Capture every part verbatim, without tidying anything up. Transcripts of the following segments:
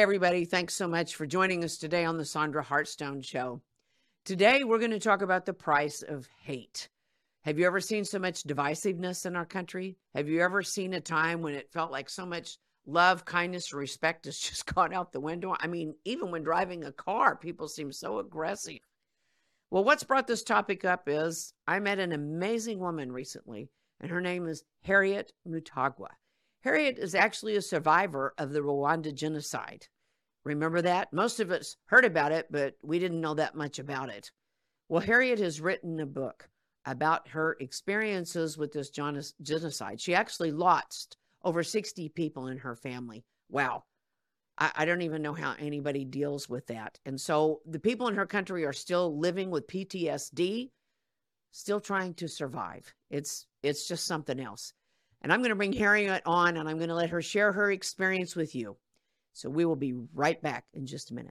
everybody. Thanks so much for joining us today on the Sandra Hartstone Show. Today, we're going to talk about the price of hate. Have you ever seen so much divisiveness in our country? Have you ever seen a time when it felt like so much love, kindness, and respect has just gone out the window? I mean, even when driving a car, people seem so aggressive. Well, what's brought this topic up is I met an amazing woman recently, and her name is Harriet Mutagwa. Harriet is actually a survivor of the Rwanda genocide. Remember that? Most of us heard about it, but we didn't know that much about it. Well, Harriet has written a book about her experiences with this genocide. She actually lost over sixty people in her family. Wow. I, I don't even know how anybody deals with that. And so the people in her country are still living with P T S D, still trying to survive. It's, it's just something else. And I'm going to bring Harriet on, and I'm going to let her share her experience with you. So we will be right back in just a minute.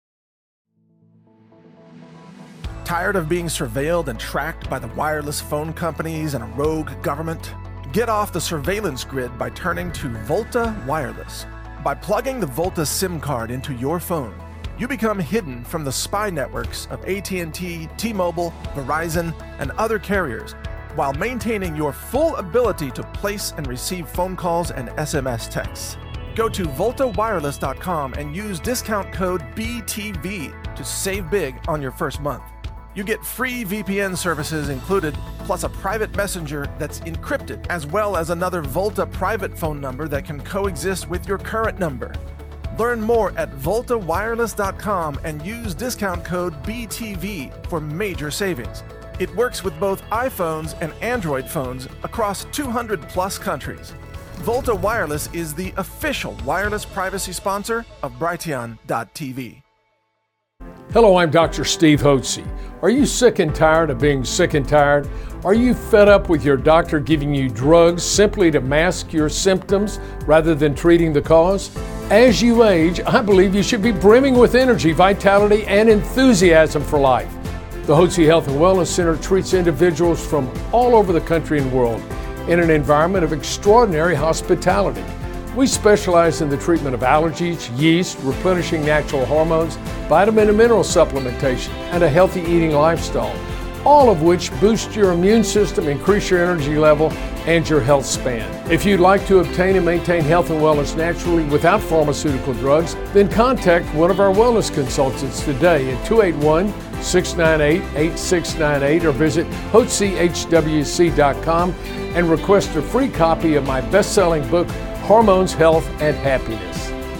Tired of being surveilled and tracked by the wireless phone companies and a rogue government? Get off the surveillance grid by turning to Volta Wireless. By plugging the Volta SIM card into your phone, you become hidden from the spy networks of A T and T, T-Mobile, Verizon, and other carriers, while maintaining your full ability to place and receive phone calls and S M S texts. Go to volta wireless dot com and use discount code B T V to save big on your first month. You get free V P N services included, plus a private messenger that's encrypted, as well as another Volta private phone number that can coexist with your current number. Learn more at volta wireless dot com and use discount code B T V for major savings. It works with both iPhones and Android phones across two hundred plus countries. Volta Wireless is the official wireless privacy sponsor of Brighteon dot T V. Hello, I'm Doctor Steve Hotze. Are you sick and tired of being sick and tired? Are you fed up with your doctor giving you drugs simply to mask your symptoms rather than treating the cause? As you age, I believe you should be brimming with energy, vitality, and enthusiasm for life. The Hotze Health and Wellness Center treats individuals from all over the country and world in an environment of extraordinary hospitality. We specialize in the treatment of allergies, yeast, replenishing natural hormones, vitamin and mineral supplementation, and a healthy eating lifestyle, all of which boost your immune system, increase your energy level, and your health span. If you'd like to obtain and maintain health and wellness naturally without pharmaceutical drugs, then contact one of our wellness consultants today at two eight one, six nine eight, eight six nine eight or visit hotze h w c dot com and request a free copy of my best-selling book, Hormones, Health, and Happiness.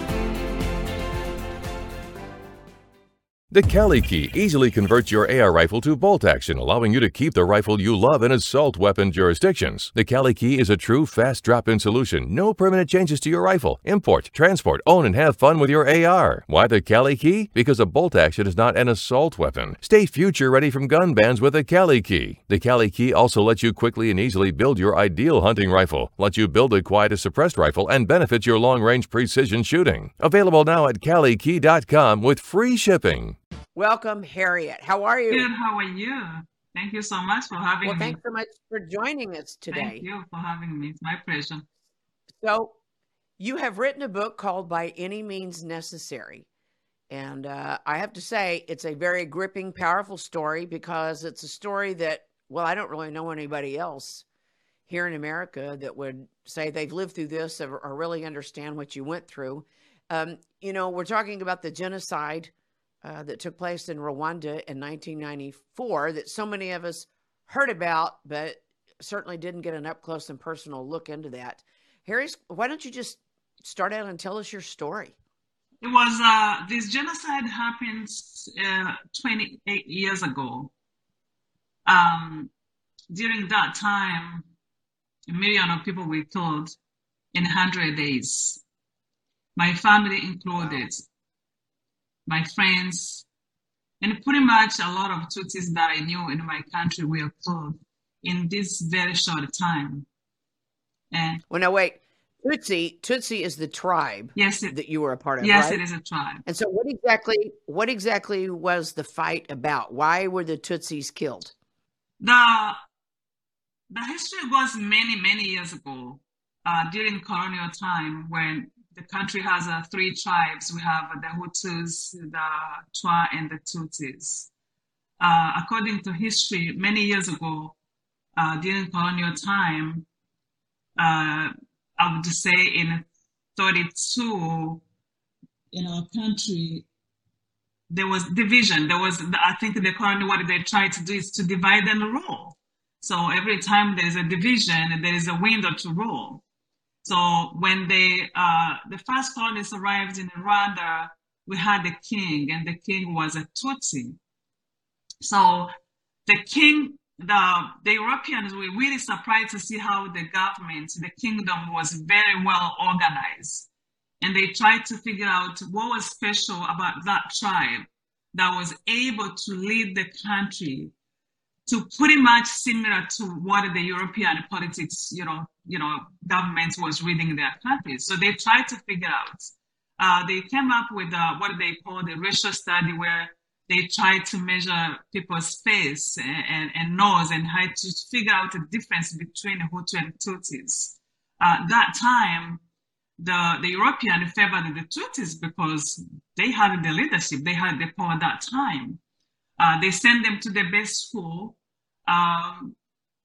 The Cali Key easily converts your A R rifle to bolt action, allowing you to keep the rifle you love in assault weapon jurisdictions. The Cali Key is a true fast drop-in solution. No permanent changes to your rifle. Import, transport, own, and have fun with your A R. Why the Cali Key? Because a bolt action is not an assault weapon. Stay future ready from gun bans with the Cali Key. The Cali Key also lets you quickly and easily build your ideal hunting rifle, lets you build a quiet as suppressed rifle, and benefits your long-range precision shooting. Available now at cali key dot com with free shipping. Welcome, Harriet. How are you? Good. How are you? Thank you so much for having well, me. Well, thanks so much for joining us today. Thank you for having me. It's my pleasure. So, you have written a book called By Any Means Necessary. And uh, I have to say, it's a very gripping, powerful story because it's a story that, well, I don't really know anybody else here in America that would say they've lived through this or, or really understand what you went through. Um, you know, we're talking about the genocide Uh, that took place in Rwanda in nineteen ninety-four that so many of us heard about, but certainly didn't get an up-close and personal look into that. Harry, why don't you just start out and tell us your story? It was, uh, this genocide happened uh, twenty-eight years ago. Um, during that time, a million of people were killed in one hundred days. My family included. Wow. My friends, and pretty much a lot of Tutsis that I knew in my country were killed in this very short time. And well, now wait, Tutsi, Tutsi is the tribe yes, it, that you were a part of, yes, right? it is a tribe. And so what exactly, what exactly was the fight about? Why were the Tutsis killed? The, the history was many, many years ago, uh, during colonial time when the country has uh, three tribes. We have the Hutus, the Twa, and the Tutsis. Uh, according to history, many years ago, uh, during colonial time, uh, I would say in thirty-two, in our country, there was division. There was, I think the colony, what they tried to do is to divide and rule. So every time there's a division, there is a window to rule. So when they, uh, the first colonists arrived in Rwanda, we had the king, and the king was a Tutsi. So the king, the, the Europeans were really surprised to see how the government, the kingdom was very well organized. And they tried to figure out what was special about that tribe that was able to lead the country to pretty much similar to what the European politics, you know, you know, governments was reading in their countries. So they tried to figure out. Uh, they came up with uh, what they call the racial study, where they tried to measure people's face and, and, and nose and had to figure out the difference between Hutu and Tutsis. Uh, that time, the, the European favored the Tutsis because they had the leadership, they had the power at that time. Uh, they sent them to the best school. Um,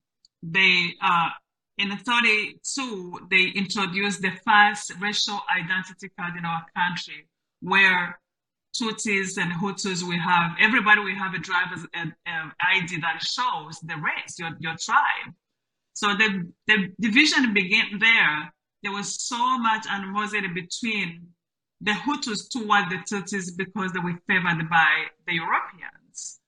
they, uh, in thirty-two, they introduced the first racial identity card in our country, where Tutsis and Hutus, we have, everybody will have a driver's uh, uh, I D that shows the race, your, your tribe. So the, the division began there. There was so much animosity between the Hutus toward the Tutsis because they were favored by the Europeans.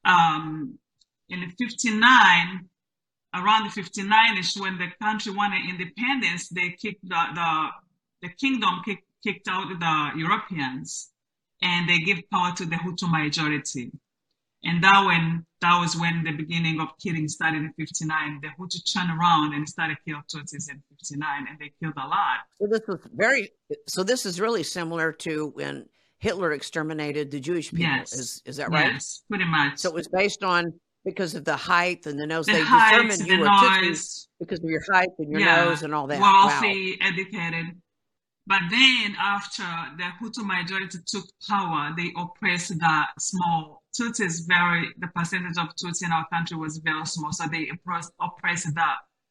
Um, in fifty-nine, around fifty-nine-ish, when the country wanted independence, they kicked the, the, the kingdom kicked, kicked out the Europeans, and they give power to the Hutu majority. And that when that was when the beginning of killing started in fifty-nine. The Hutu turned around and started killing Tutsis in fifty-nine, and they killed a lot. So this was very. So this is really similar to when Hitler exterminated the Jewish people. Yes. Is is that right? Yes, pretty much. So it was based on because of the height and the nose. The they height, determined you the were noise. Tutsis because of your height and your Yeah, nose and all that. wealthy, Wow. educated. But then after the Hutu majority took power, they oppressed the small Tutsis. Very, the percentage of Tutsi in our country was very small, so they oppressed, oppressed the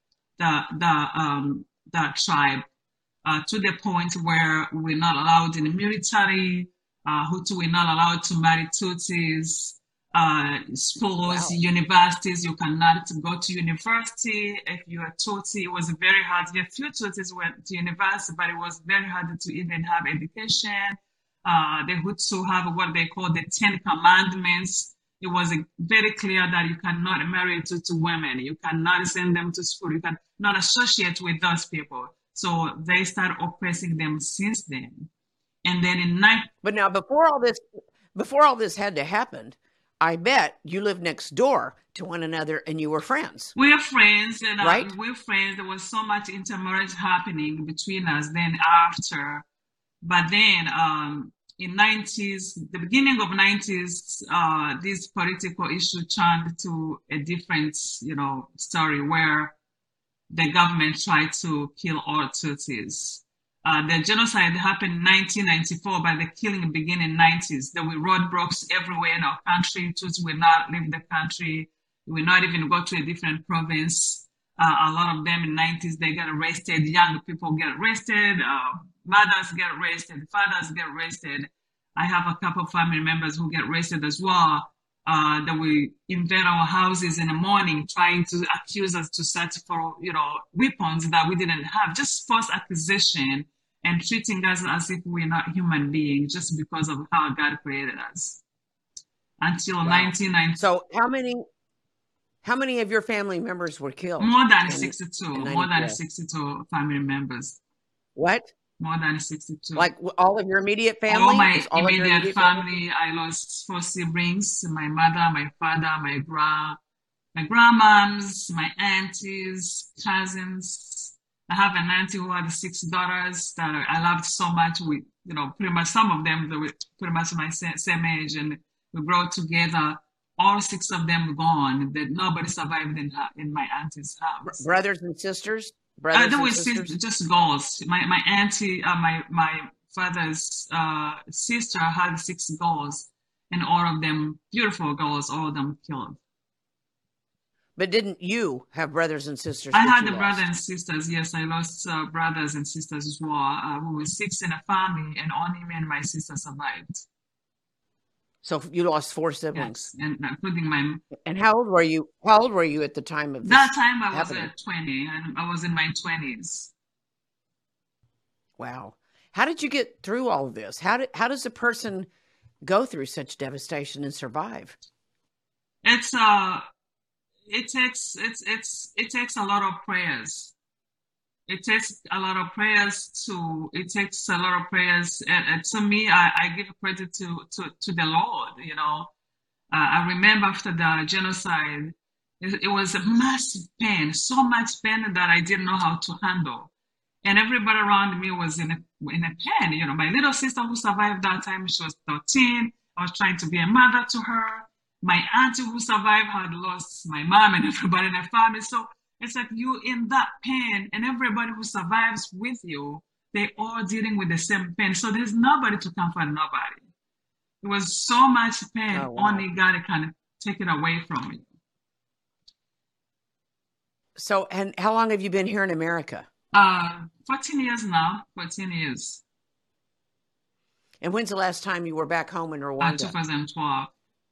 the the um the tribe uh, to the point where we're not allowed in the military. Uh, Hutu were not allowed to marry Tutsis. Uh, schools, Wow. universities, you cannot go to university if you're a Tutsi. It was very hard. A few Tutsis went to university, but it was very hard to even have education. Uh, the Hutu have what they call the Ten Commandments. It was very clear that you cannot marry Tutsi women. You cannot send them to school. You cannot associate with those people. So they start oppressing them since then. And then in nine. But now, before all this, before all this had to happen, I bet you lived next door to one another and you were friends. We're friends, and uh, Right? we're friends. There was so much intermarriage happening between us then after. But then um, in nineties, the beginning of nineties, uh, this political issue turned to a different, you know, story where the government tried to kill all Tutsis. Uh, the genocide happened in nineteen ninety-four, but the killing began in nineties. There were roadblocks everywhere in our country. Tutsis will not leave the country. They will not even go to a different province. Uh, a lot of them in nineties, they get arrested. Young people get arrested. Uh, mothers get arrested. Fathers get arrested. I have a couple of family members who get arrested as well. Uh, that we invade our houses in the morning, trying to accuse us to search for, you know, weapons that we didn't have. Just false accusation and treating us as if we're not human beings, just because of how God created us. Until Wow. nineteen ninety, So how many, how many of your family members were killed? more than in- sixty-two, in more than ninety-four? sixty-two family members, What? more than sixty-two. Like w- all of your immediate family? All my Is all of your immediate family, I lost four siblings, my mother, my father, my gra, my grandmoms, my aunties, cousins. I have an auntie who had six daughters that I loved so much. We, you know, pretty much some of them, they were pretty much my sa- same age, and we grew up together. All six of them gone. That nobody survived in her, in my auntie's Br- house. brothers and sisters? brothers Uh, there and were sisters? sis- just girls. My my auntie, uh, my my father's uh, sister had six girls, and all of them beautiful girls, all of them killed. But didn't you have brothers and sisters I that had you the brothers lost? and sisters. Yes, I lost uh, brothers and sisters as well. Uh, we were six in a family, and only me and my sister survived. So you lost four siblings. Yes, and including my. And how old were you? How old were you at the time of this That time I was happening? at twenty, and I was in my twenties. Wow. How did you get through all of this? How did, how does a person go through such devastation and survive? It's uh, it takes it's it's it takes a lot of prayers. It takes a lot of prayers to. It takes a lot of prayers, and, and to me, I, I give credit to to to the Lord. You know, uh, I remember after the genocide, it, it was a massive pain, so much pain that I didn't know how to handle. And everybody around me was in a in a pain. You know, my little sister who survived that time, she was thirteen. I was trying to be a mother to her. My auntie who survived had lost my mom and everybody in the family. So it's like you in that pain, and everybody who survives with you, they all dealing with the same pain. So there's nobody to comfort nobody. It was so much pain. Oh, wow. Only God can of take it away from you. So, and how long have you been here in America? Uh, fourteen years now. fourteen years. And when's the last time you were back home in Uh, Rwanda? twenty twelve.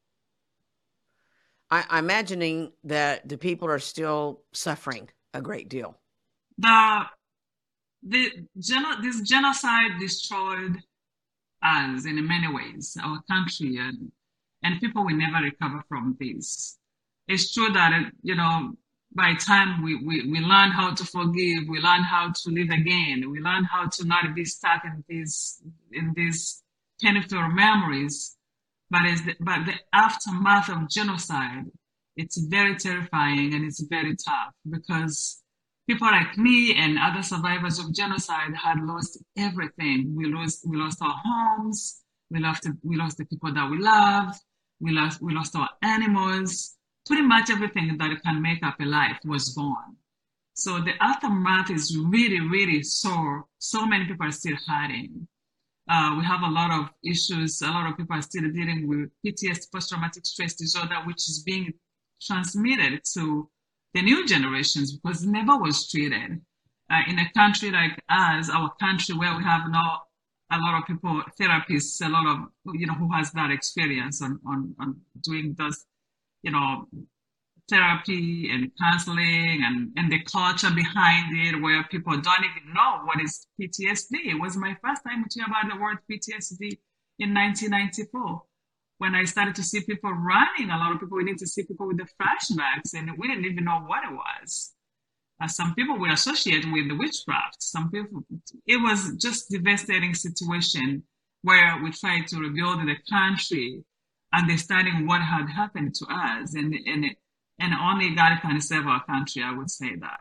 I, I'm imagining that the people are still suffering a great deal. The the geno- this genocide destroyed us in many ways, our country, and and people will never recover from this. It's true that it, you know, by the time we, we, we learn how to forgive, we learn how to live again, we learn how to not be stuck in these in these painful memories. But it's the, but the aftermath of genocide, it's very terrifying and it's very tough, because people like me and other survivors of genocide had lost everything. We lost we lost our homes, we lost we lost the people that we love, we lost we lost our animals. Pretty much everything that can make up a life was gone. So the aftermath is really, really sore. So many people are still hiding. Uh, we have a lot of issues. A lot of people are still dealing with P T S D, post-traumatic stress disorder, which is being transmitted to the new generations because it never was treated. Uh, in a country like us, our country where we have no, a lot of people, therapists, a lot of, you know, who has that experience on, on, on doing those, you know, therapy and counseling and, and the culture behind it, where people don't even know what is P T S D. It was my first time to hear about the word P T S D in nineteen ninety-four. When I started to see people running, a lot of people, we need to see people with the flashbacks, and we didn't even know what it was. Uh, some people were associated with the witchcraft. Some people, it was just devastating situation where we tried to rebuild the country, understanding what had happened to us, and and it, and only God can save our country. I would say that.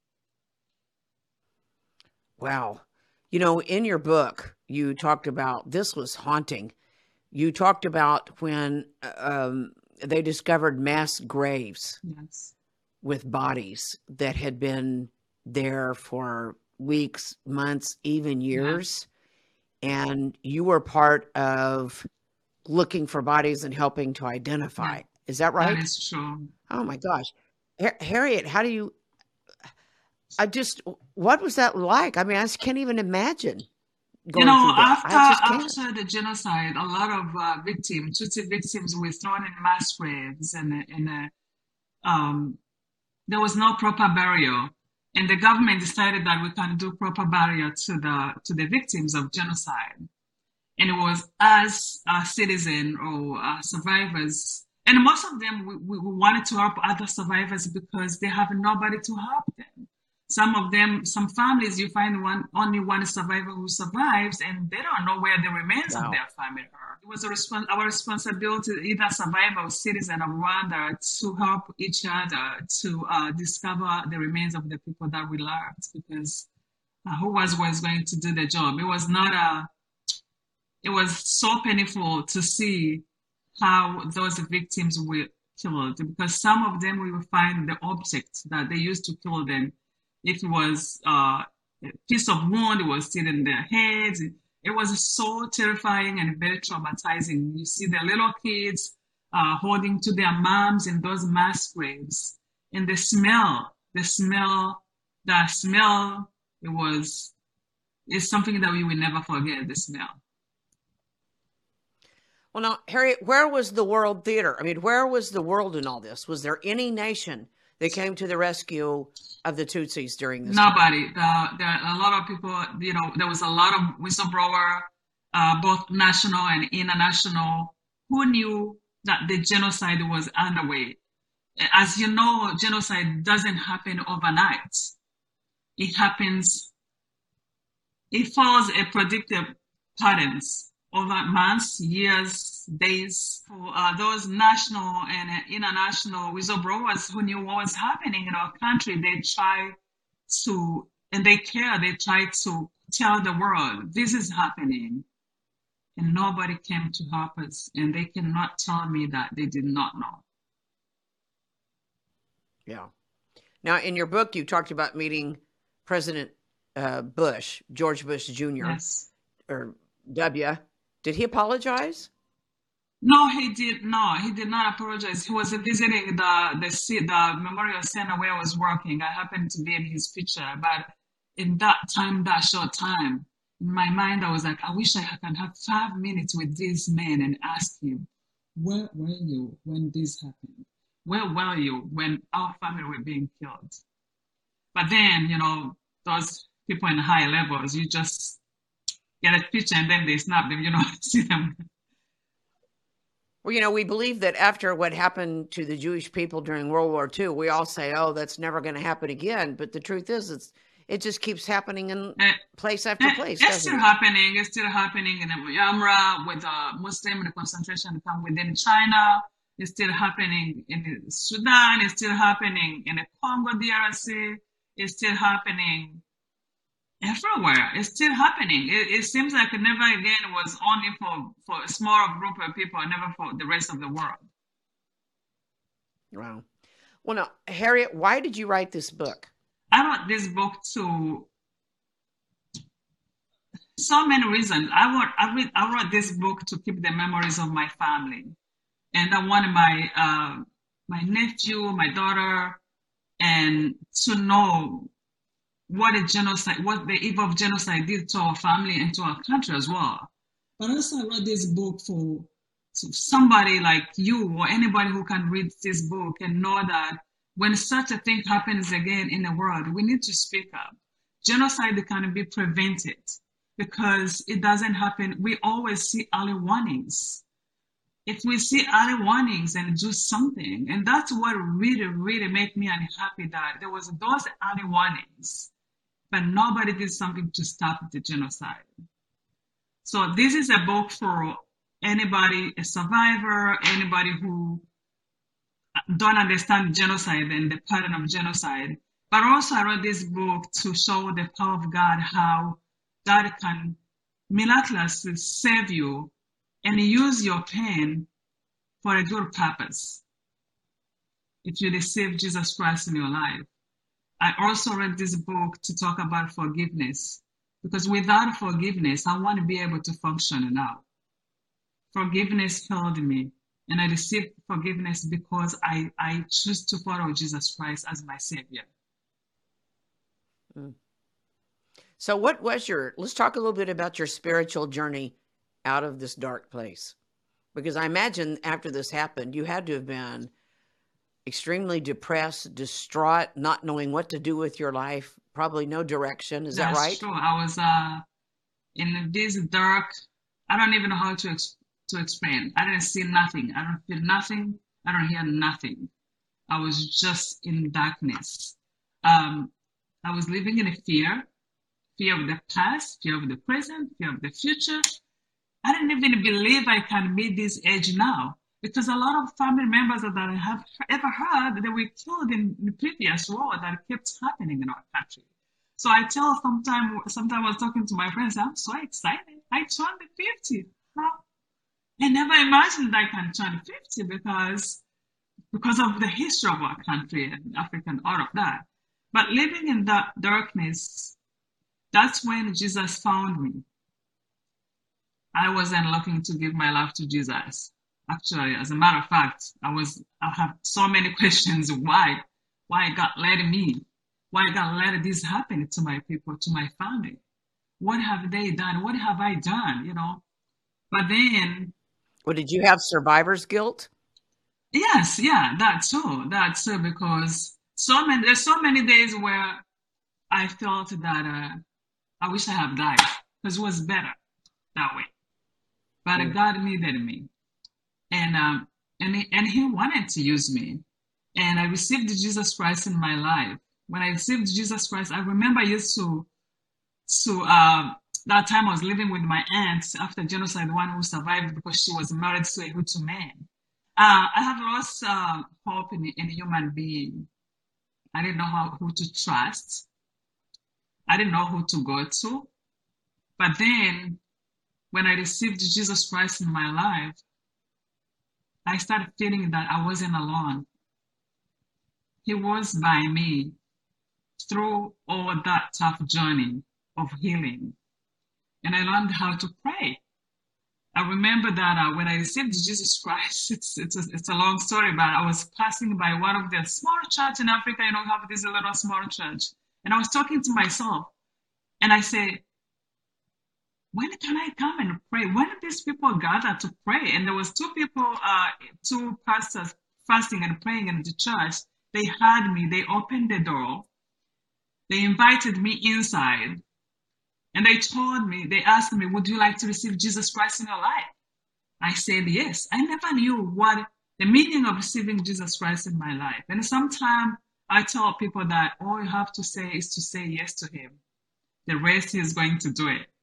Wow. You know, in your book, you talked about, this was haunting. You talked about when um, they discovered mass graves Yes. with bodies that had been there for weeks, months, even years. Yeah. And you were part of looking for bodies and helping to identify. Yeah. Is that right? That is true. Oh my gosh. Harriet, how do you, I just, what was that like? I mean, I just can't even imagine. You know, after after the genocide, a lot of uh, victims, Tutsi victims, were thrown in mass graves, and in a, um, there was no proper burial, and the government decided that we can do proper burial to the to the victims of genocide, and it was as a citizen or uh, survivors, and most of them we, we wanted to help other survivors because they have nobody to help them. Some of them, some families, you find one only one survivor who survives, and they don't know where the remains wow. of their family are. It was a respons- our responsibility, either survivor or citizen of Rwanda, to help each other to uh, discover the remains of the people that we loved, because uh, who was was going to do the job? It was not a. It was so painful to see how those victims were killed, because some of them we will find the objects that they used to kill them. If it was uh, a piece of wound, it was still in their heads. It, it was so terrifying and very traumatizing. You see the little kids uh, holding to their moms in those mass graves, and the smell, the smell, the smell, it was, it's something that we will never forget, the smell. Well, now, Harriet, where was the World Theater? I mean, where was the world in all this? Was there any nation that came to the rescue of the Tutsis during this Nobody. The, there are a lot of people, you know, there was a lot of whistleblower, uh, both national and international, who knew that the genocide was underway. As you know, genocide doesn't happen overnight. It happens, it follows a predictive patterns over months, years, days. For uh, those national and uh, international whistleblowers who knew what was happening in our country, they try to, and they care, they try to tell the world, this is happening. And nobody came to help us, and they cannot tell me that they did not know. Yeah. Now, in your book, you talked about meeting President uh, Bush, George Bush Junior Yes. Or W. Did he apologize? No, he did not. He did not apologize. He was visiting the the the memorial center where I was working. I happened to be in his picture, but in that time, that short time, in my mind, I was like, I wish I can have five minutes with this man and ask him, where were you when this happened? Where were you when our family were being killed? But then, you know, those people in high levels, you just get a picture and then they snap them, you know, see them. Well, you know, we believe that after what happened to the Jewish people during World War Two, we all say, oh, that's never going to happen again. But the truth is, it's it just keeps happening in uh, place after uh, place. It's still it? happening. It's still happening in Myanmar with uh, Muslim in the concentration camp within China. It's still happening in Sudan. It's still happening in the Congo D R C. It's still happening everywhere. It's still happening. It, it seems like never again was only for, for a small group of people, never for the rest of the world. Wow. Well, now, Harriet, why did you write this book? I wrote this book to so many reasons. I wrote, I, read, I wrote this book to keep the memories of my family. And I wanted my, uh, my nephew, my daughter, and to know what a genocide, what the evil of genocide did to our family and to our country as well. But also I wrote this book for somebody like you or anybody who can read this book and know that when such a thing happens again in the world, we need to speak up. Genocide can be prevented because it doesn't happen. We always see early warnings. If we see early warnings and do something, and that's what really, really made me unhappy, that there was those early warnings, but nobody did something to stop the genocide. So this is a book for anybody, a survivor, anybody who don't understand genocide and the pattern of genocide. But also I wrote this book to show the power of God, how God can miraculously save you and use your pain for a good purpose if you receive Jesus Christ in your life. I also read this book to talk about forgiveness, because without forgiveness, I want to be able to function now. Forgiveness healed me, and I received forgiveness because I, I choose to follow Jesus Christ as my Savior. Mm. So what was your, let's talk a little bit about your spiritual journey out of this dark place. Because I imagine after this happened, you had to have been extremely depressed, distraught, not knowing what to do with your life, probably no direction. Is That's that right? True. I was uh, in this dark, I don't even know how to, ex- to explain. I didn't see nothing. I don't feel nothing. I don't hear nothing. I was just in darkness. Um, I was living in a fear, fear of the past, fear of the present, fear of the future. I didn't even believe I can meet this age now, because a lot of family members that I have ever heard, they were killed in the previous war that kept happening in our country. So I tell sometimes, sometimes I was talking to my friends, I'm so excited. I turned fifty. How? I never imagined I can turn fifty because, because of the history of our country and Africa and all of that. But living in that darkness, that's when Jesus found me. I wasn't looking to give my life to Jesus. Actually, as a matter of fact, I was, I have so many questions. Why? Why God let me? Why God let this happen to my people, to my family? What have they done? What have I done? You know? But then. Well, did you have survivor's guilt? Yes, yeah, that too. That too, because so many, there's so many days where I felt that uh, I wish I had died because it was better that way. But mm. God needed me. And um, and he, and he wanted to use me. And I received Jesus Christ in my life. When I received Jesus Christ, I remember I used to, to uh, that time I was living with my aunt after genocide, the one who survived because she was married to a Hutu man. Uh, I have lost uh, hope in, in a human being. I didn't know how, who to trust. I didn't know who to go to. But then, when I received Jesus Christ in my life, I started feeling that I wasn't alone. He was by me through all that tough journey of healing. And I learned how to pray. I remember that uh, when I received Jesus Christ, it's, it's, a, it's a long story, but I was passing by one of the small churches in Africa. You know, have this little small church. And I was talking to myself. And I said, when can I come and pray? When did these people gather to pray? And there was two people, uh, two pastors fasting and praying in the church. They had me. They opened the door. They invited me inside. And they told me, they asked me, would you like to receive Jesus Christ in your life? I said, yes. I never knew what the meaning of receiving Jesus Christ in my life. And sometimes I tell people that all you have to say is to say yes to him. The rest he is going to do it.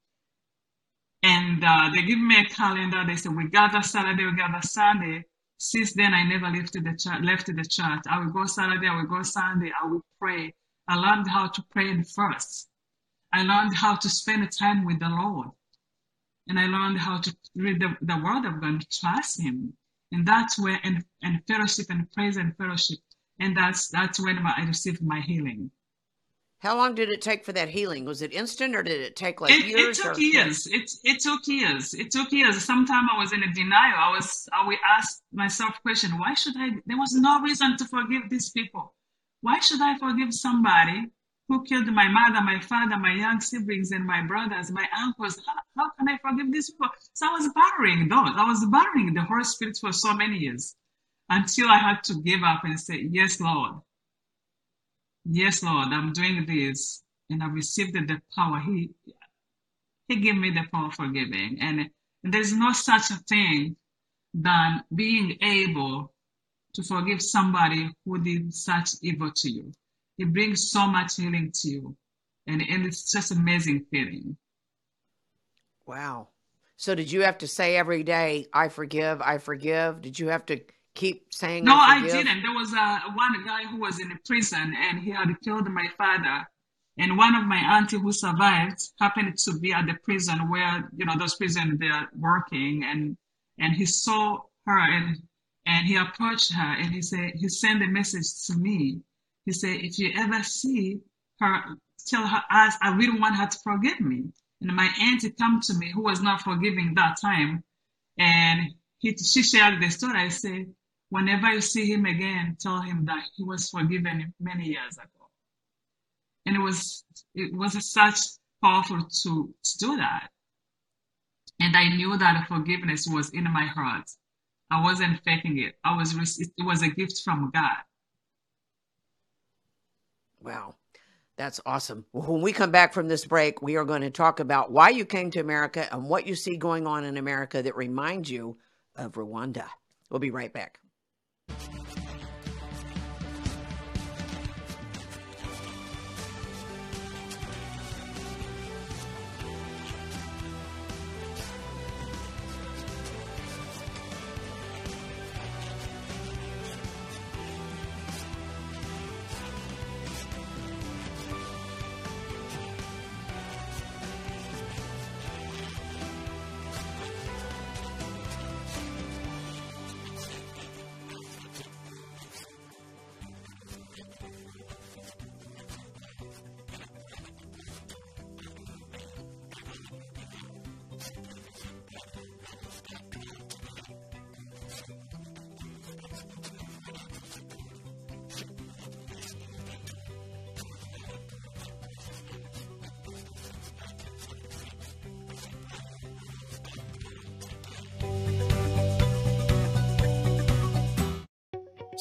And uh, they give me a calendar. They say, we gather Saturday, we gather Sunday. Since then, I never left the church. Left the church. I will go Saturday, I will go Sunday, I will pray. I learned how to pray first. I learned how to spend time with the Lord. And I learned how to read the, the word of God, trust him. And that's where, and, and fellowship and praise and fellowship. And that's that's when my, I received my healing. How long did it take for that healing? Was it instant or did it take like it, years? It took or years. It, it took years. It took years. Sometimes I was in a denial. I was, I would ask myself question, why should I, there was no reason to forgive these people. Why should I forgive somebody who killed my mother, my father, my young siblings, and my brothers, my uncles? How, how can I forgive these people? So I was battering those. I was battering the Holy Spirit for so many years until I had to give up and say, yes, Lord. Yes, Lord, I'm doing this. And I received the power. He, he gave me the power of forgiving. And, and there's no such a thing than being able to forgive somebody who did such evil to you. It brings so much healing to you. And, and it's just an amazing feeling. Wow. So did you have to say every day, I forgive, I forgive? Did you have to keep saying no, I, I didn't. There was uh, one guy who was in a prison and he had killed my father. And one of my auntie who survived happened to be at the prison where, you know, those prisons they're working. And and he saw her and and he approached her and he said, he sent a message to me. He said, if you ever see her, tell her, ask, I really want her to forgive me. And my auntie come to me who was not forgiving that time. And he, she shared the story. I said, whenever you see him again, tell him that he was forgiven many years ago. And it was it was such powerful to, to do that. And I knew that forgiveness was in my heart. I wasn't faking it. I was it was a gift from God. Wow, that's awesome. Well, when we come back from this break, we are going to talk about why you came to America and what you see going on in America that reminds you of Rwanda. We'll be right back.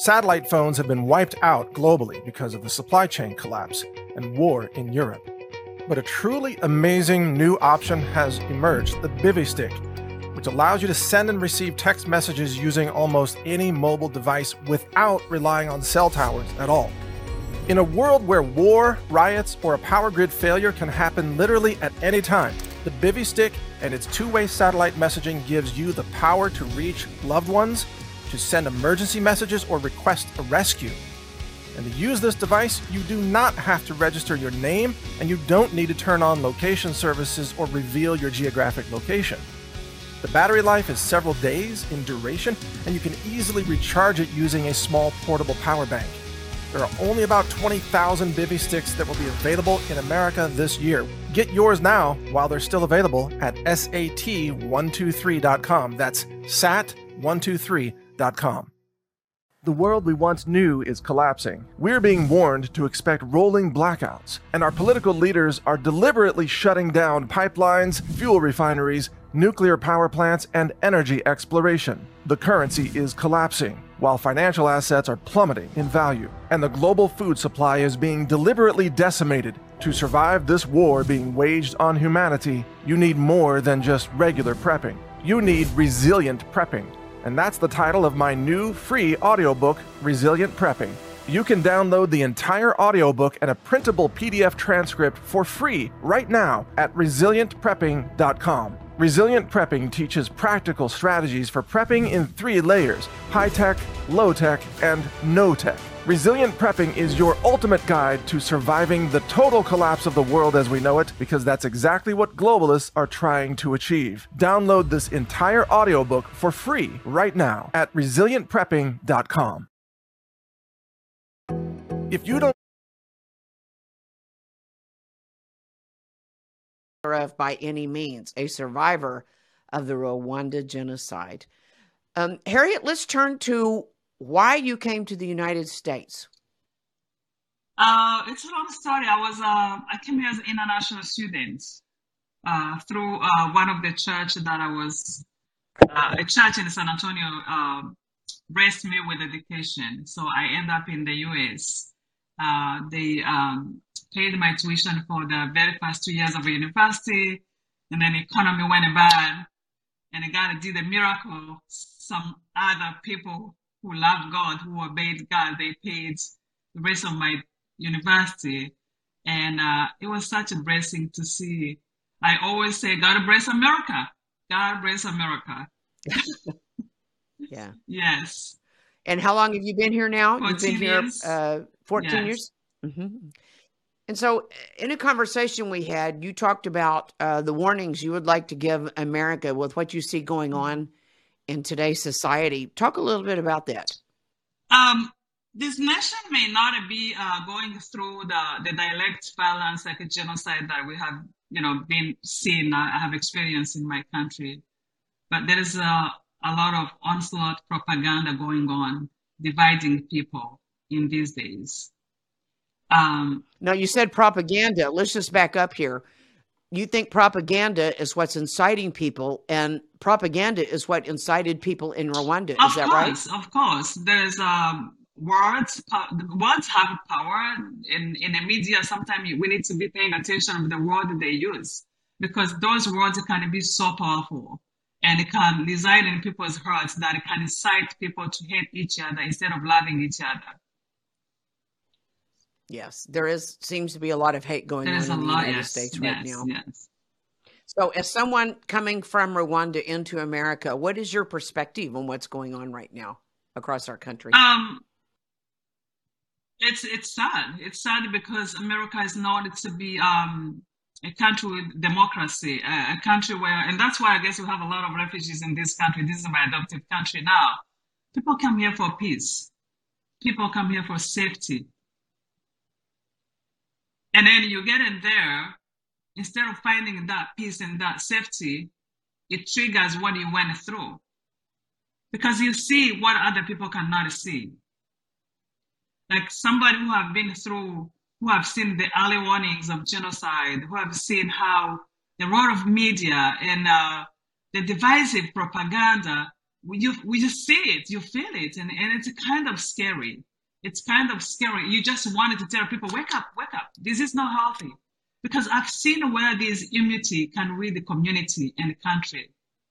Satellite phones have been wiped out globally because of the supply chain collapse and war in Europe. But a truly amazing new option has emerged, the Bivy which allows you to send and receive text messages using almost any mobile device without relying on cell towers at all. In a world where war, riots, or a power grid failure can happen literally at any time, the Bivy and its two-way satellite messaging gives you the power to reach loved ones, to send emergency messages, or request a rescue. And to use this device, you do not have to register your name, and you don't need to turn on location services or reveal your geographic location. The battery life is several days in duration, and you can easily recharge it using a small portable power bank. There are only about twenty thousand Bivy sticks that will be available in America this year. Get yours now while they're still available at S A T one two three dot com. That's S A T one two three dot com. The world we once knew is collapsing. We're being warned to expect rolling blackouts, and our political leaders are deliberately shutting down pipelines, fuel refineries, nuclear power plants, and energy exploration. The currency is collapsing, while financial assets are plummeting in value, and the global food supply is being deliberately decimated. To survive this war being waged on humanity, you need more than just regular prepping. You need resilient prepping. And that's the title of my new free audiobook, Resilient Prepping. You can download the entire audiobook and a printable P D F transcript for free right now at resilient prepping dot com. Resilient Prepping teaches practical strategies for prepping in three layers: high-tech, low-tech, and no-tech. Resilient Prepping is your ultimate guide to surviving the total collapse of the world as we know it, because that's exactly what globalists are trying to achieve. Download this entire audiobook for free right now at resilient prepping dot com. If you don't of by any means, a survivor of the Rwanda genocide. Um, Harriet, let's turn to why you came to the United States. Uh, it's a long story. I was uh, I came here as an international student uh, through uh, one of the church that I was, uh, a church in San Antonio uh, blessed me with education. So I ended up in the U S. Uh, they um, paid my tuition for the very first two years of university, and then the economy went bad, and God did a miracle. Some other people who loved God, who obeyed God, they paid the rest of my university, and uh, it was such a blessing to see. I always say, God bless America. God bless America. Yeah. Yes. And how long have you been here now? You've been here years. uh, fourteen Yes. years? Mm-hmm. And so in a conversation we had, you talked about uh, the warnings you would like to give America with what you see going on in today's society. Talk a little bit about that. Um, this nation may not be uh, going through the, the direct violence like a genocide that we have, you know, been seeing, uh, I have experienced in my country. But there is a, a lot of onslaught propaganda going on, dividing people in these days. Um, Now, you said propaganda. Let's just back up here. You think propaganda is what's inciting people, and propaganda is what incited people in Rwanda. Is of that course, right? of course. There's um, words. Words have power in in the media. Sometimes we need to be paying attention to the word they use, because those words can be so powerful, and it can reside in people's hearts that it can incite people to hate each other instead of loving each other. Yes, there is seems to be a lot of hate going There's on a in the lot. United Yes, States right yes, now. yes. So as someone coming from Rwanda into America, what is your perspective on what's going on right now across our country? Um, it's it's sad. It's sad because America is known to be um, a country with democracy, a, a country where, and that's why I guess we have a lot of refugees in this country. This is my adopted country now. People come here for peace. People come here for safety. And then you get in there, instead of finding that peace and that safety, it triggers what you went through. Because you see what other people cannot see. Like somebody who have been through, who have seen the early warnings of genocide, who have seen how the role of media and uh, the divisive propaganda you we just see it, you feel it, and, and it's kind of scary. It's kind of scary. You just wanted to tell people, wake up, wake up. This is not healthy. Because I've seen where this immunity can rid the community and the country.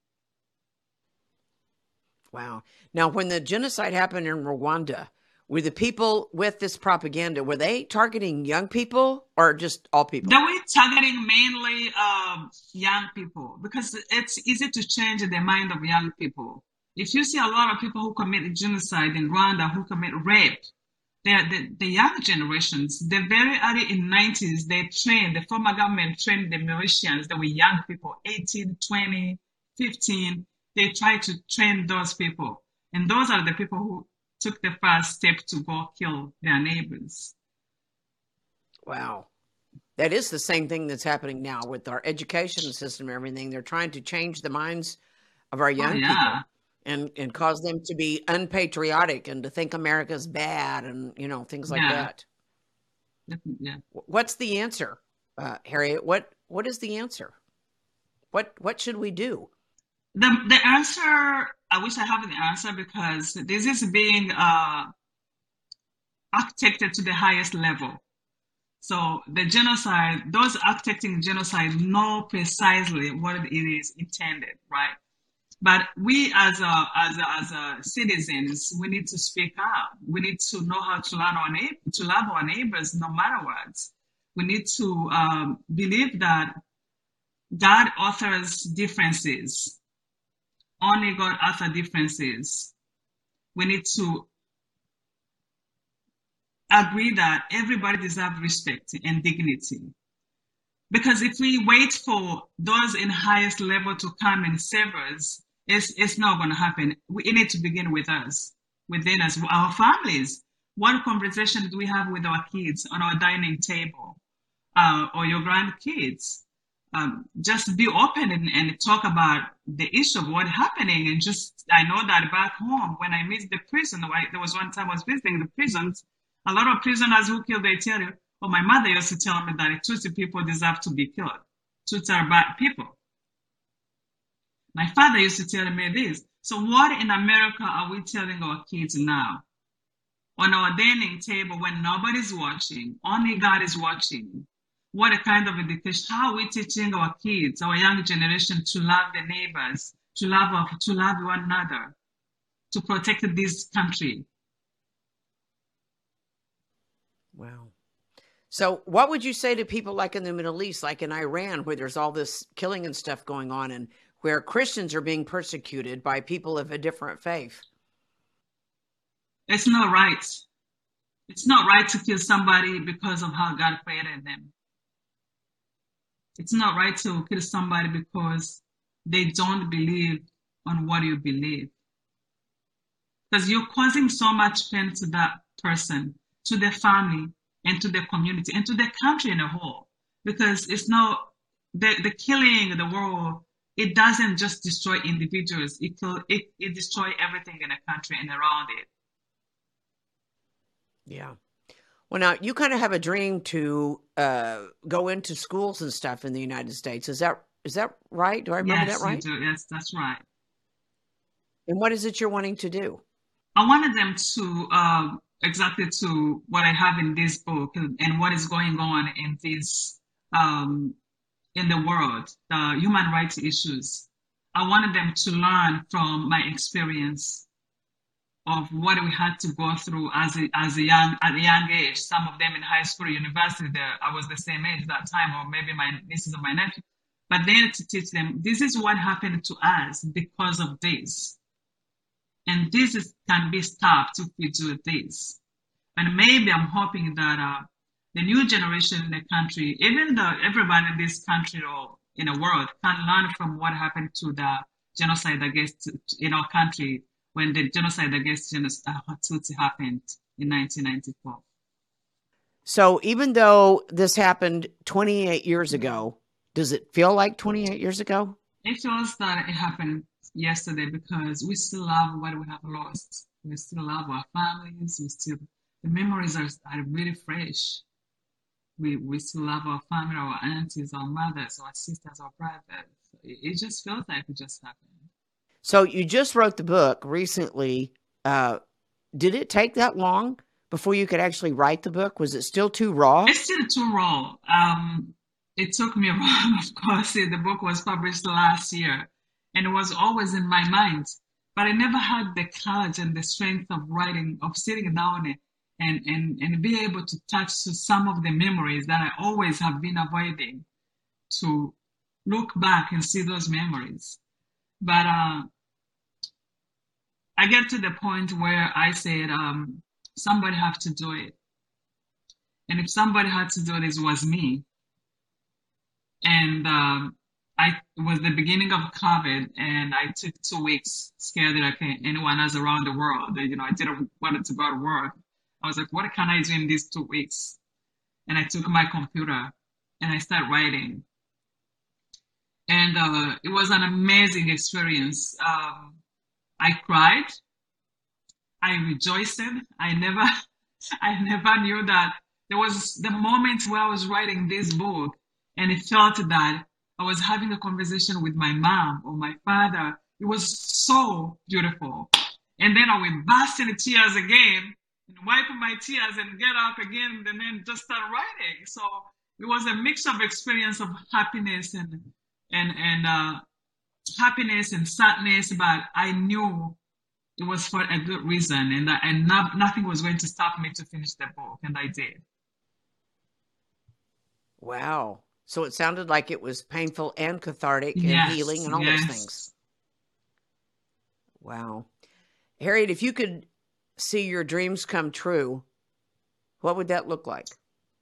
Wow. Now, when the genocide happened in Rwanda, were the people with this propaganda, were they targeting young people or just all people? They were targeting mainly um, young people because it's easy to change the mind of young people. If you see a lot of people who commit genocide in Rwanda, who commit rape, they're the, the young generations. The very early in the nineties, they trained, the former government trained the militias. They were young people, eighteen, twenty, fifteen. They tried to train those people. And those are the people who took the first step to go kill their neighbors. Wow. That is the same thing that's happening now with our education system and everything. They're trying to change the minds of our young oh, yeah. people and, and cause them to be unpatriotic and to think America's bad and, you know, things like yeah. that. Yeah. What's the answer, uh, Harriet? What What is the answer? What What should we do? The the answer, I wish I have the answer because this is being uh, architected to the highest level. So the genocide, those architecting genocide know precisely what it is intended, right? But we as a, as a, as a citizens, we need to speak up. We need to know how to love our, na- to love our neighbors no matter what. We need to um, believe that God authors differences. Only God authors differences. We need to agree that everybody deserves respect and dignity. Because if we wait for those in highest level to come and save us, it's, it's not going to happen. We need to begin with us, within us, our families. What conversation do we have with our kids on our dining table uh, or your grandkids? Um, just be open and, and talk about the issue of what's happening. And just, I know that back home, when I visit the prison, right, there was one time I was visiting the prisons, a lot of prisoners who killed, they tell you, oh, my mother used to tell me that Tutsi people deserve to be killed. Tutsi are bad people. My father used to tell me this. So what in America are we telling our kids now? On our dining table when nobody's watching, only God is watching. What a kind of education. How are we teaching our kids, our young generation, to love their neighbors, to love, to love one another, to protect this country? Wow. So what would you say to people like in the Middle East, like in Iran, where there's all this killing and stuff going on and where Christians are being persecuted by people of a different faith? It's not right. It's not right to kill somebody because of how God created them. It's not right to kill somebody because they don't believe on what you believe. Because you're causing so much pain to that person, to their family, and to their community, and to the country in a whole. Because it's not, the, the killing in the world, it doesn't just destroy individuals, it, it, it destroys everything in a country and around it. Yeah. Well, now you kind of have a dream to uh, go into schools and stuff in the United States. Is that is that right? Do I remember yes, that right? You do. Yes, that's right. And what is it you're wanting to do? I wanted them to uh, exactly to what I have in this book and what is going on in this um, in the world, the human rights issues. I wanted them to learn from my experience of what we had to go through as a, as a young, at a young age. Some of them in high school, university, I was the same age that time, or maybe my nieces or my nephew. But then to teach them, this is what happened to us because of this. And this is, can be stopped if we do this. And maybe I'm hoping that uh, the new generation in the country, even though everybody in this country or in the world can learn from what happened to the genocide against in our country when the genocide against Tutsi happened in nineteen ninety-four. So even though this happened twenty-eight years ago, does it feel like twenty-eight years ago? It feels that it happened yesterday because we still love what we have lost. We still love our families. We still, the memories are, are really fresh. We we still love our family, our aunties, our mothers, our sisters, our brothers. It, it just feels like it just happened. So you just wrote the book recently. Uh, did it take that long before you could actually write the book? Was it still too raw? It's still too raw. Um, it took me a while, of course. The book was published last year, and it was always in my mind. But I never had the courage and the strength of writing, of sitting down and, and, and be able to touch to some of the memories that I always have been avoiding, to look back and see those memories. But uh, I get to the point where I said, um, somebody have to do it. And if somebody had to do this, it was me. And um, I it was the beginning of COVID, and I took two weeks, scared like anyone else around the world. You know, I didn't want to go to work. I was like, what can I do in these two weeks? And I took my computer and I started writing. And uh, it was an amazing experience. Um, I cried. I rejoiced. I never, I never knew that there was the moment where I was writing this book, and it felt that I was having a conversation with my mom or my father. It was so beautiful. And then I would burst into tears again and wipe my tears and get up again and then just start writing. So it was a mix of experience of happiness and and and uh, happiness and sadness, but I knew it was for a good reason, and that, and not, nothing was going to stop me to finish the book, and I did. Wow. So it sounded like it was painful and cathartic and Yes, healing and all yes. those things. Wow. Harriet, if you could see your dreams come true, what would that look like?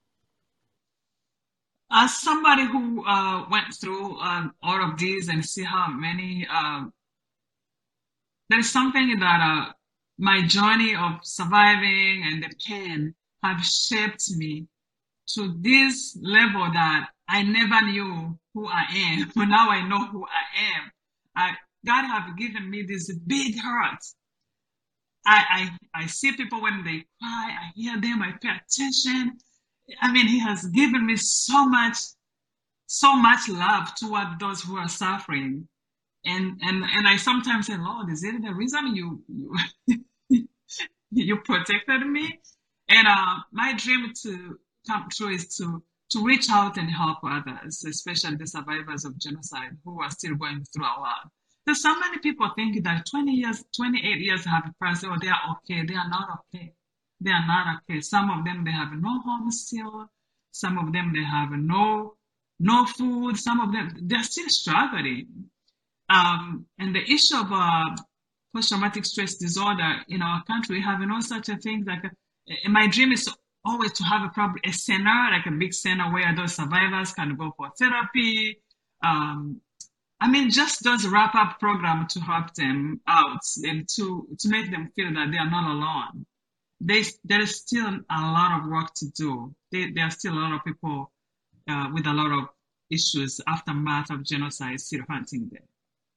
As somebody who uh, went through uh, all of these and see how many, uh, there is something that uh, my journey of surviving and the pain have shaped me to this level that I never knew who I am, but now I know who I am. I, God have given me this big heart. I, I, I see people when they cry, I hear them, I pay attention. I mean, He has given me so much, so much love toward those who are suffering. And and and I sometimes say, Lord, is it the reason you you, you protected me? And uh, my dream to come true is to to reach out and help others, especially the survivors of genocide who are still going through a lot. There's so many people think that twenty years, twenty-eight years have passed, oh, they are okay. They are not okay. They are not okay. Some of them, they have no home still. Some of them, they have no no food. Some of them, they're still struggling. Um, and the issue of uh, post-traumatic stress disorder in our country, we have no such a thing. Like, a, my dream is always to have a problem, a center, like a big center where those survivors can go for therapy. Um, I mean, just those wrap-up program to help them out and to to make them feel that they are not alone. They, there is still a lot of work to do. They, there are still a lot of people uh, with a lot of issues, aftermath of genocide, still hunting them.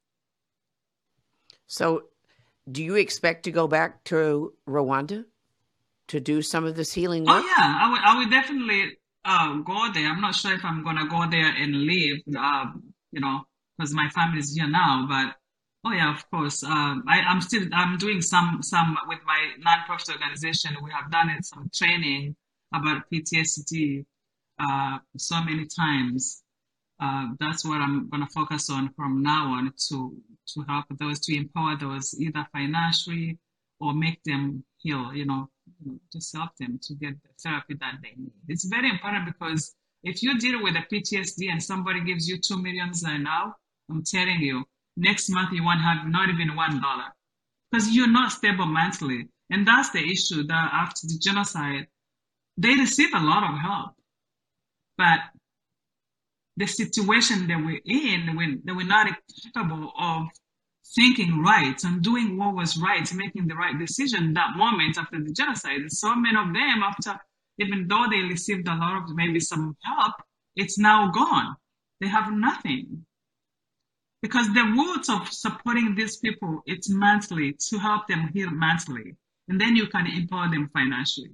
So do you expect to go back to Rwanda to do some of this healing work? Oh, yeah. I would, I would definitely uh, go there. I'm not sure if I'm going to go there and live, uh, you know, because my family is here now. But, oh, yeah, of course. Um, I, I'm still I'm doing some, some with my nonprofit organization. We have done some training about P T S D uh, so many times. Uh, that's what I'm going to focus on from now on to to help those, to empower those either financially or make them heal, you know, just help them to get the therapy that they need. It's very important because if you deal with a P T S D and somebody gives you two millions right now, I'm telling you, next month you won't have not even one dollar because you're not stable mentally. And that's the issue, that after the genocide, they receive a lot of help. But the situation that we're in, when that we're not capable of thinking right and doing what was right, making the right decision that moment after the genocide. So many of them, after, even though they received a lot of maybe some help, it's now gone. They have nothing. Because the roots of supporting these people, it's mentally, to help them heal mentally. And then you can empower them financially.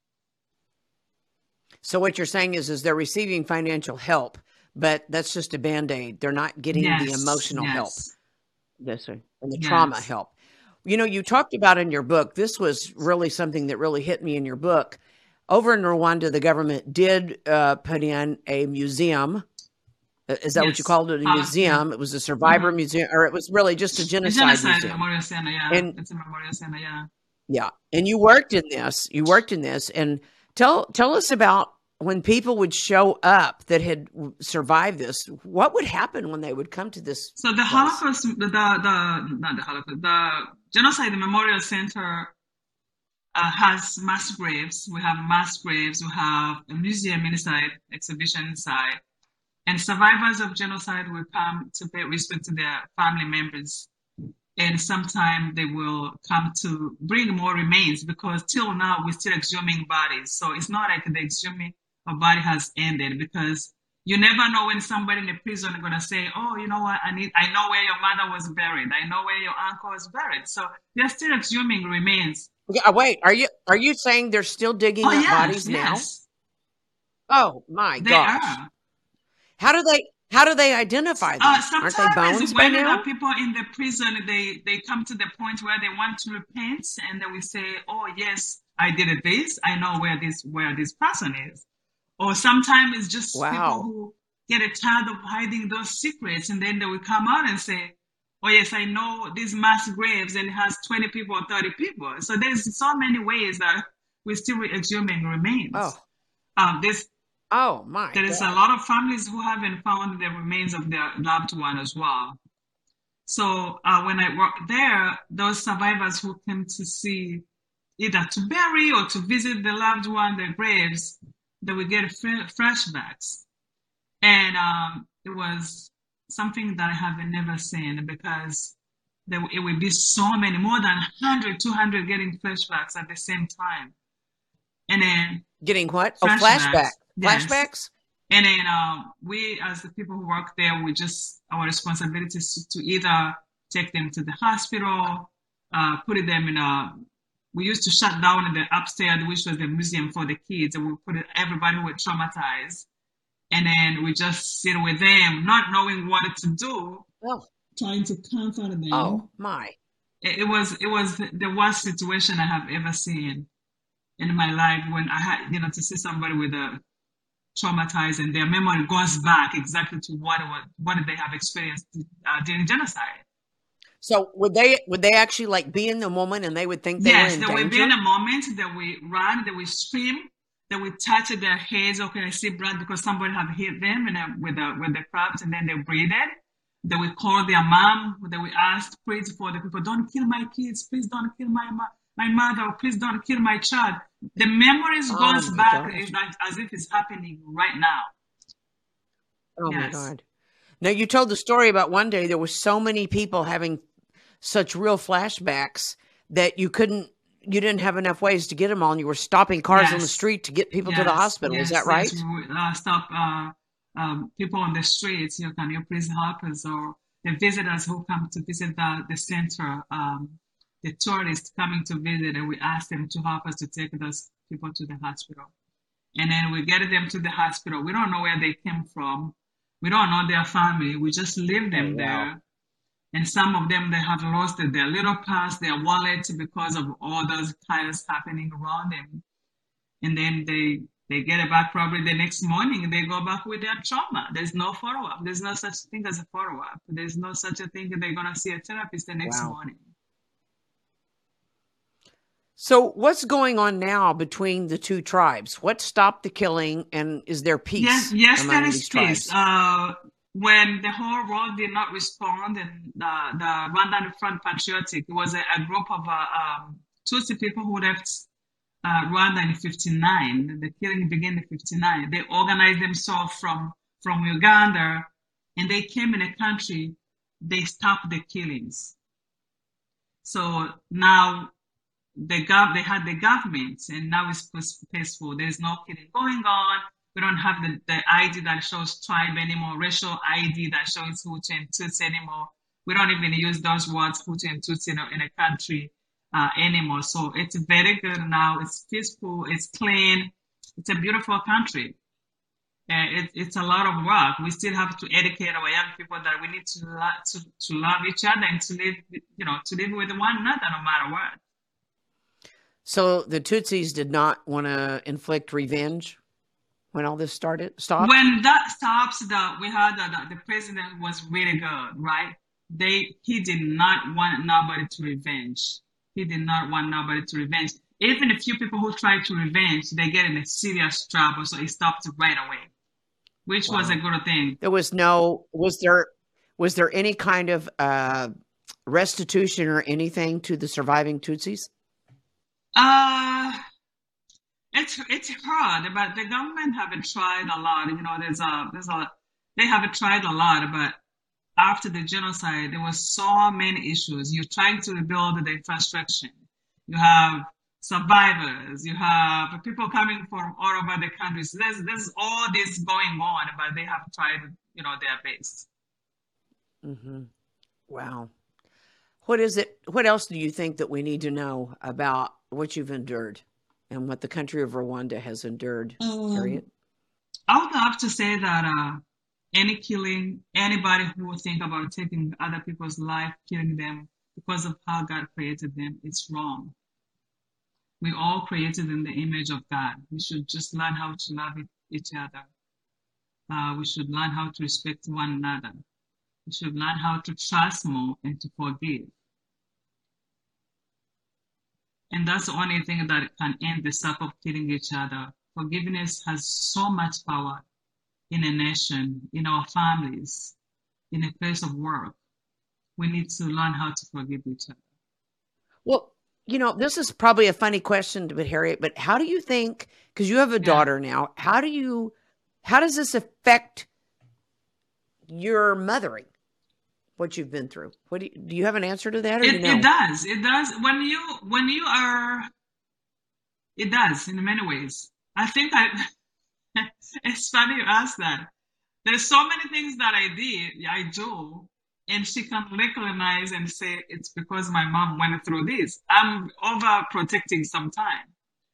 So what you're saying is, is they're receiving financial help, but that's just a Band-Aid. They're not getting Yes, the emotional yes. help. Yes, sir. And the trauma Yes. help. You know, you talked about in your book, this was really something that really hit me in your book. Over in Rwanda, the government did uh, put in a museum. Uh, Is that what you Yes. called it? A Uh, yeah. museum? It was a survivor hmm museum, or it was really just a A genocide genocide museum. memorial center. Yeah, And it's a memorial center. Yeah. yeah, and you worked in this. You worked in this, and tell tell us about when people would show up that had w- survived this. What would happen when they would come to this So the place? Holocaust, the the, the not the Holocaust, the Genocide Memorial Center uh, has mass graves. We have mass graves. We have a museum inside, exhibition inside, and survivors of genocide will come to pay respect to their family members. And sometime they will come to bring more remains because till now we're still exhuming bodies. So it's not like the exhuming of body has ended because you never know when somebody in the prison is gonna say, "Oh, you know what? I need. I know where your mother was buried. I know where your uncle was buried." So they're still exhuming remains. Yeah, wait, are you are you saying they're still digging Oh up yes, bodies now? yes, Oh my they gosh. are. How do they how do they identify Uh, them? Aren't they sometimes bones by when the now? people in the prison they they come to the point where they want to repent, and then we say, "Oh yes, I did this. I know where this where this person is." Or sometimes it's just people Wow. who get tired of hiding those secrets, and then they will come out and say, "Oh yes, I know these mass graves, and it has twenty people or thirty people." So there's so many ways that we're still exhuming remains. Oh. Um, there's Oh my there is a gosh. lot of families who haven't found the remains of their loved one as well. So uh, when I worked there, those survivors who came to see either to bury or to visit the loved one, their graves, they would get fl- flashbacks. And um, it was something that I have never seen because there, it would be so many, more than one hundred, two hundred getting flashbacks at the same time. And then Getting what? Oh, flashbacks, flashback. yes. Flashbacks? And then um, we, as the people who work there, we just, our responsibility is to either take them to the hospital, uh, put them in a, we used to shut down the upstairs, which was the museum for the kids, and we put everybody who were traumatized. And then we just sit with them, not knowing what to do, Oh. trying to comfort them. Oh my. It, it was it was the worst situation I have ever seen in my life when I had, you know, to see somebody with a traumatized and their memory goes back exactly to what what, what they have experienced uh, during genocide. So would they would they actually like be in the moment and they would think they Yes, were in they danger? will be in a moment that we run, that we scream, that we touch their heads. Okay, I see blood because somebody have hit them and uh, with the with the crabs, and then they breathe it. That we call their mom. That we ask, praise for the people. Don't kill my kids. Please don't kill my ma- my mother. Please don't kill my child. The memories Oh goes my back gosh. is like as if it's happening right now. Oh my Yes. God. Now you told the story about one day there were so many people having such real flashbacks that you couldn't you didn't have enough ways to get them all, and you were stopping cars on the Yes. street to get people to the Yes. hospital. Is Yes. that right? Yes. We would uh, stop uh, um, people on the streets. You know, can you please help us? Or the visitors who come to visit the, the center, um, the tourists coming to visit, and we ask them to help us to take those people to the hospital. And then we get them to the hospital. We don't know where they came from. We don't know their family. We just leave them Oh, wow. there. And some of them, they have lost their little purse, their wallet because of all those chaos happening around them. And then they they get it back probably the next morning and they go back with their trauma. There's no follow-up. There's no such thing as a follow-up. There's no such a thing that they're going to see a therapist the next Wow. morning. So what's going on now between the two tribes? What stopped the killing, and is there peace Yes, yes, among there these is peace. tribes? Uh, when the whole world did not respond, and the, the Rwandan Front Patriotic, it was a, a group of uh, um, Tutsi people who left uh, Rwanda in fifty-nine. The killing began in fifty-nine. They organized themselves from, from Uganda, and they came in a country. They stopped the killings. So now the gov they had the government, and now it's peaceful. There's no killing going on. We don't have the, the I D that shows tribe anymore, racial I D that shows Hutu and Tutsi anymore. We don't even use those words, Hutu and Tutsi, in a, in a country uh, anymore. So it's very good now. It's peaceful. It's clean. It's a beautiful country. Uh, it, it's a lot of work. We still have to educate our young people that we need to, lo- to to love each other and to live, you know, to live with one another no matter what. So the Tutsis did not want to inflict revenge when all this started, stopped? When that stops, the, we heard that the president was really good, right? They He did not want nobody to revenge. He did not want nobody to revenge. Even a few people who try to revenge, they get in a serious trouble, so it stopped right away, which wow. was a good thing. There was no, was there, was there any kind of uh, restitution or anything to the surviving Tutsis? Uh, it's it's hard, but the government haven't tried a lot. You know, there's a there's a they haven't tried a lot, but after the genocide, there was so many issues. You're trying to rebuild the infrastructure. You have survivors. You have people coming from all over the countries. There's there's all this going on, but they have tried, you know, their best. Mm-hmm. Wow. What is it? What else do you think that we need to know about what you've endured and what the country of Rwanda has endured, um, Harriet? I would have to say that uh, any killing, anybody who would think about taking other people's life, killing them because of how God created them, it's wrong. We all created in the image of God. We should just learn how to love each other. Uh, we should learn how to respect one another. We should learn how to trust more and to forgive. And that's the only thing that can end the cycle of killing each other. Forgiveness has so much power in a nation, in our families, in a place of work. We need to learn how to forgive each other. Well, you know, this is probably a funny question to Harriet, but how do you think, because you have a yeah. daughter now, how do you, how does this affect your mothering? What you've been through? What do you, do you have an answer to that? Or it, you know? it does. It does. When you when you are, it does in many ways. I think I. It's funny you ask that. There's so many things that I did, I do, and she can recognize and say it's because my mom went through this. I'm overprotecting sometimes.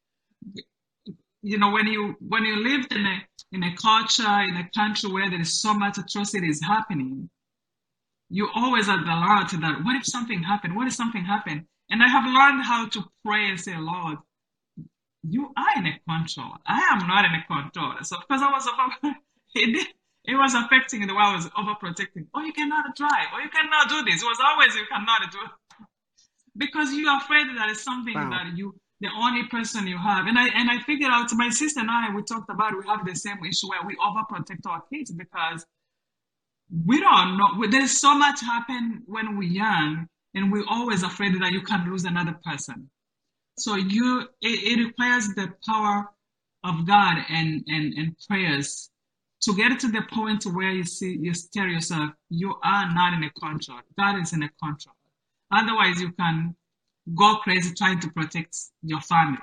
You know, when you when you lived in a in a culture in a country where there is so much atrocities happening, you always at the alert that what if something happened? What if something happened? And I have learned how to pray and say, Lord, you are in a control. I am not in a control. So because I was over, it, it was affecting the way I was overprotecting. Oh, you cannot drive. Oh, you cannot do this. It was always you cannot do it. Because you are afraid that it's something wow. that you, the only person you have. And I and I figured out, my sister and I, we talked about, we have the same issue where we overprotect our kids because we don't know. There's so much happen when we're young, and we're always afraid that you can lose another person. So you, it, it requires the power of God and, and, and prayers to get to the point where you see, you tell yourself, you are not in a control. God is in a control. Otherwise, you can go crazy trying to protect your family.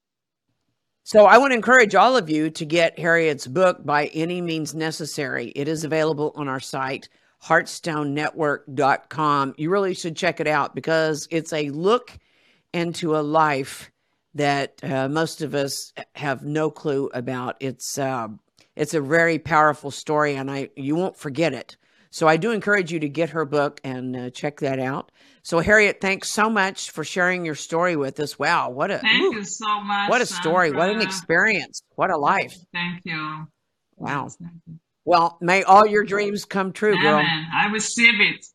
So I want to encourage all of you to get Harriet's book, By Any Means Necessary. It is available on our site, heartstone network dot com. You really should check it out because it's a look into a life that uh, most of us have no clue about. It's uh, it's a very powerful story, and I you won't forget it. So I do encourage you to get her book and uh, check that out. So Harriet, thanks so much for sharing your story with us. Wow, what a thank ooh, you so much. What a story! Sandra. What an experience! What a life! Thank you. Wow. Yes, thank you. Well, may all your dreams come true, girl. Amen. I receive it.